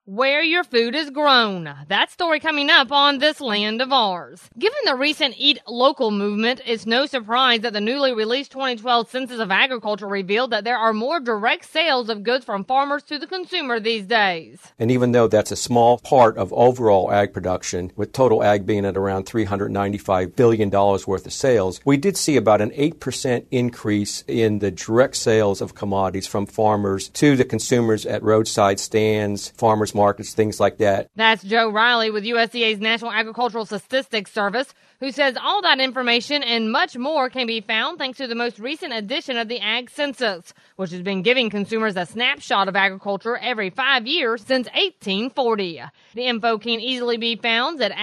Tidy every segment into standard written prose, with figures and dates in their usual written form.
where your food is grown. That story coming up on This Land of Ours. Given the recent Eat Local movement, it's no surprise that the newly released 2012 Census of Agriculture revealed that there are more direct sales of goods from farmers to the consumer these days. And even though that's a small part of overall ag production, with total ag being at around $395 billion worth of sales, we did see about an 8% increase in the direct sales of commodities from farmers to the consumers at roadside stands, farmers markets, things like that. That's Joe Riley with USDA's National Agricultural Statistics Service, who says all that information and much more can be found thanks to the most recent edition of the Ag Census, which has been giving consumers a snapshot of agriculture every 5 years since 1840. The info can easily be found at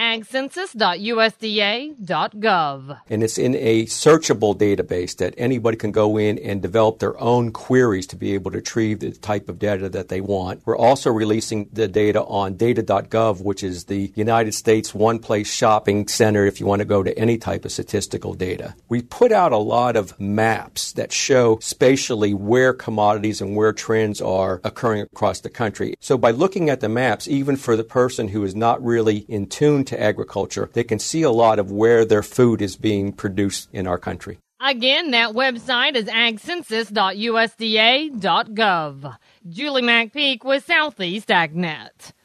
agcensus.usda.gov. And it's in a searchable database that anybody can go in and develop their own queries to be able to retrieve the type of data that they want. We're also releasing the data on data.gov, which is the United States one-place shopping center if you want to go to any type of statistical data. We put out a lot of maps that show spatially where commodities and where trends are occurring across the country. So by looking at the maps, even for the person who is not really in tune to agriculture, they can see a lot of where their food is being produced in our country. Again, that website is agcensus.usda.gov. Julie McPeak with Southeast AgNet.